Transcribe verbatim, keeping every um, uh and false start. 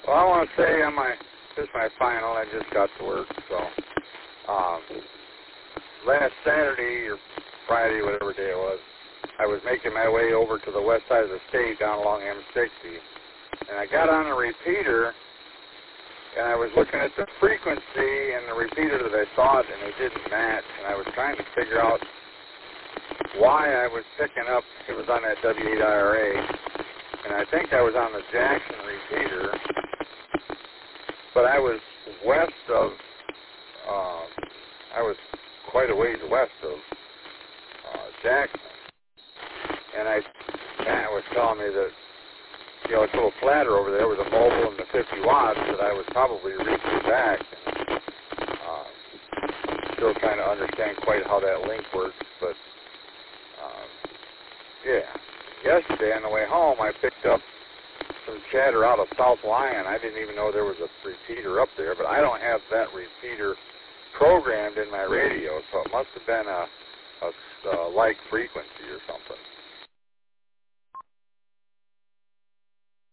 Well, I want to say on my, this is my final, I just got to work, so, um, last Saturday or Friday, whatever day it was, I was making my way over to the west side of the state down along M sixty, and I got on a repeater, and I was looking at the frequency and the repeater that I thought, and it didn't match, and I was trying to figure out why I was picking up, it was on that W eight I R A, and I think I was on the Jackson repeater, but I was west of, uh, I was quite a ways west of uh, Jackson, and I, Matt was telling me that, you know, it's a little flatter over there with the mobile and the fifty watts, that I was probably reaching back, and uh, still trying to understand quite how that link works, but um, yeah. Yesterday on the way home, I picked up some chatter out of South Lyon. I didn't even know there was a repeater up there, but I don't have that repeater programmed in my radio, so it must have been a, a, a like frequency or something.